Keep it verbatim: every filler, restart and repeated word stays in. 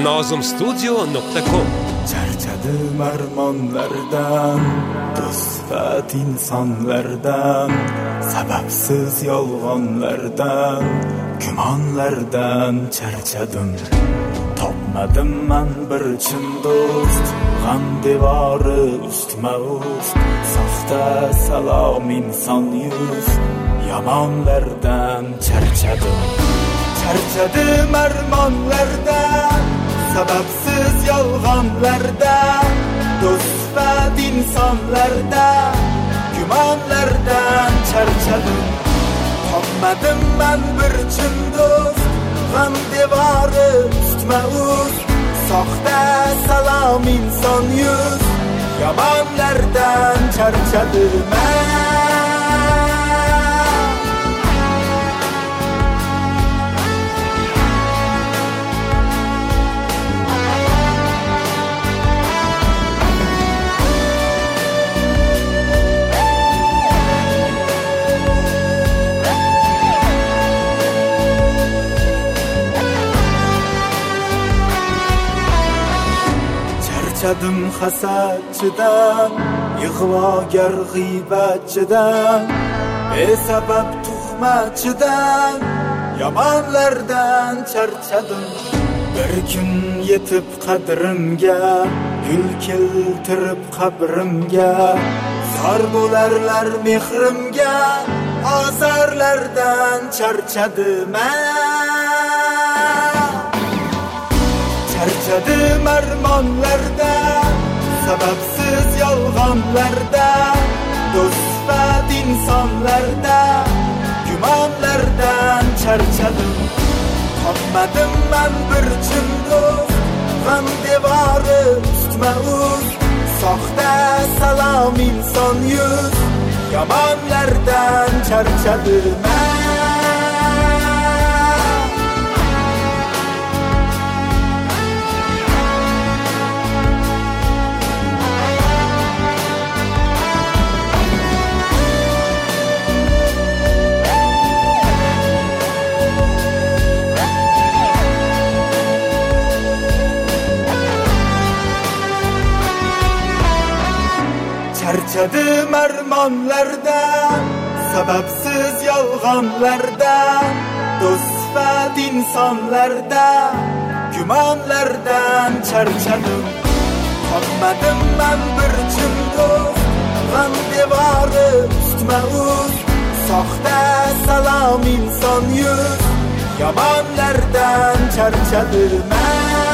nozim studio nokta com. Charchadim armonlardan, do'st insonlardan, sababsiz yolg'onlardan, gumonlardan charchadim. Topmadim man bir chin do'st, g'am devori ustma-ust, soxta salom inson yuz, yomonlardan charchadim. Charchadim armonlardan, sababsiz yolg'onlardan, do'st insonlardan, gumonlardan charchadim. Topmadim man bir chin do'st, g'am devori ustma-ust, soxta salom inson yuz, yomonlardan charchadim. Charchadim hasadchidan, ig'vogar g'iybatchidan, besabab tuhmatchidan, yomonlardan charchadim. Bir kun yetib qadrimga, gul keltirib qabrimga, zor bo'larlar mehrimga, ozorlardan charchadim. Charchadim armonlardan, sababsiz yolg'onlardan, do'st insonlardan, gumonlardan charchadim. Topmadim man bir chin do'st, g'am devori ustma-ust, soxta salom inson yuz, yomonlardan charchadim. Charchadim armonlardan, sababsiz yolg'onlardan, do'st insonlardan, gumonlardan charchadim. Topmadim man bir chin do'st, g'am devori ustma-ust, soxta salom inson yuz, yomonlardan charchadim.